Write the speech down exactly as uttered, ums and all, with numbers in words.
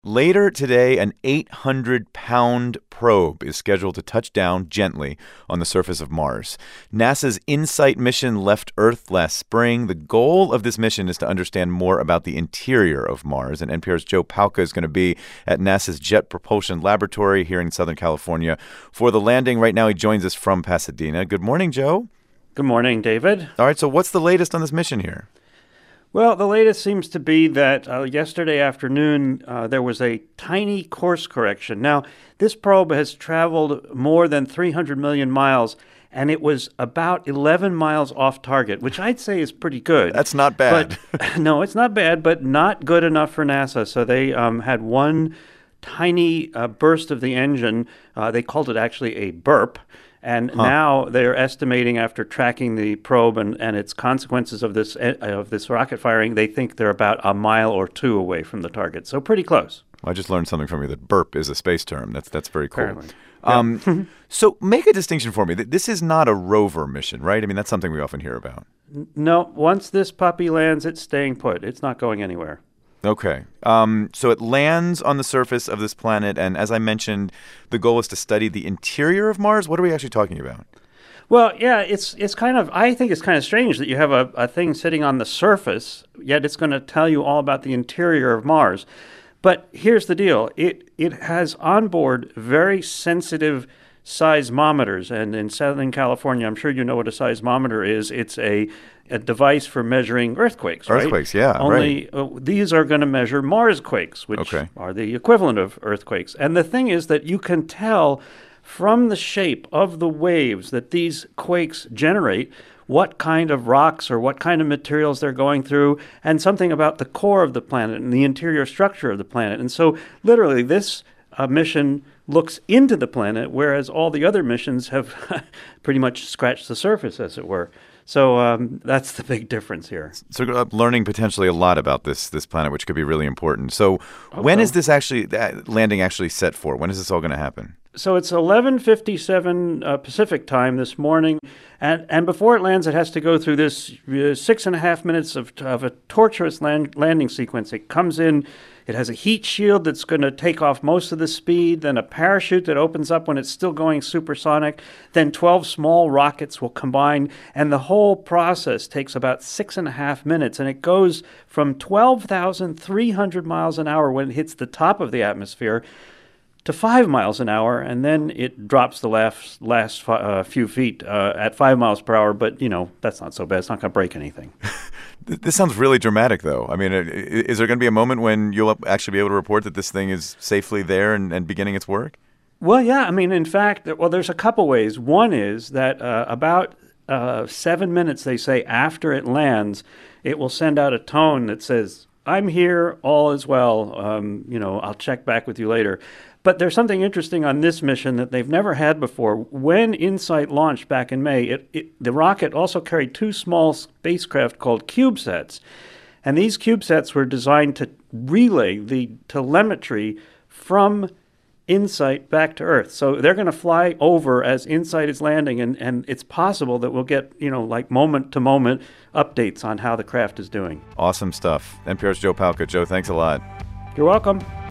Later today, an eight hundred pound probe is scheduled to touch down gently on the surface of Mars. NASA's InSight mission left Earth last spring. The goal of this mission is to understand more about the interior of Mars. And N P R's Joe Palca is going to be at NASA's Jet Propulsion Laboratory here in Southern California for the landing. Right now, he joins us from Pasadena. Good morning, Joe. Good morning, David. All right, so what's the latest on this mission here? Well, the latest seems to be that uh, yesterday afternoon uh, there was a tiny course correction. Now, this probe has traveled more than three hundred million miles, and it was about eleven miles off target, which I'd say is pretty good. That's not bad. But, no, it's not bad, but not good enough for NASA. So they um, had one tiny uh, burst of the engine. Uh, they called it actually a burp. And huh. now they're estimating, after tracking the probe and, and its consequences of this uh, of this rocket firing, they think they're about a mile or two away from the target. So pretty close. I just learned something from you that burp is a space term. That's that's very cool. Apparently. Um, yeah. So make a distinction for me. This is not a rover mission, right? I mean, that's something we often hear about. No, once this puppy lands, it's staying put. It's not going anywhere. Okay. Um, so it lands on the surface of this planet, and as I mentioned, the goal is to study the interior of Mars. What are we actually talking about? Well, yeah, it's it's kind of, I think it's kind of strange that you have a, a thing sitting on the surface, yet it's going to tell you all about the interior of Mars. But here's the deal. It it has on board very sensitive seismometers, and in Southern California, I'm sure you know what a seismometer is. It's a a device for measuring earthquakes, right? Earthquakes, yeah, Only right. uh, these are going to measure Marsquakes, which okay. are the equivalent of earthquakes. And the thing is that you can tell from the shape of the waves that these quakes generate what kind of rocks or what kind of materials they're going through, and something about the core of the planet and the interior structure of the planet. And so literally this uh, mission looks into the planet, whereas all the other missions have pretty much scratched the surface, as it were. So um, that's the big difference here. So uh, learning potentially a lot about this this planet, which could be really important. So okay. when is this actually uh, landing actually set for? When is this all going to happen? So it's eleven fifty-seven uh, Pacific time this morning, and, and before it lands, it has to go through this uh, six and a half minutes of, of a torturous land, landing sequence. It comes in, it has a heat shield that's going to take off most of the speed, then a parachute that opens up when it's still going supersonic, then twelve small rockets will combine, and the whole process takes about six and a half minutes, and it goes from twelve thousand three hundred miles an hour when it hits the top of the atmosphere to five miles an hour, and then it drops the last, last uh, few feet uh, at five miles per hour. But, you know, that's not so bad. It's not going to break anything. This sounds really dramatic, though. I mean, is there going to be a moment when you'll actually be able to report that this thing is safely there and, and beginning its work? Well, yeah. I mean, in fact, well, there's a couple ways. One is that uh, about uh, seven minutes, they say, after it lands, it will send out a tone that says, "I'm here, all is well, um, you know, I'll check back with you later." But there's something interesting on this mission that they've never had before. When InSight launched back in May, it, it, the rocket also carried two small spacecraft called CubeSats. And these CubeSats were designed to relay the telemetry from InSight back to Earth. So they're going to fly over as InSight is landing, and, and it's possible that we'll get, you know, like moment-to-moment updates on how the craft is doing. Awesome stuff. N P R's Joe Palca. Joe, thanks a lot. You're welcome.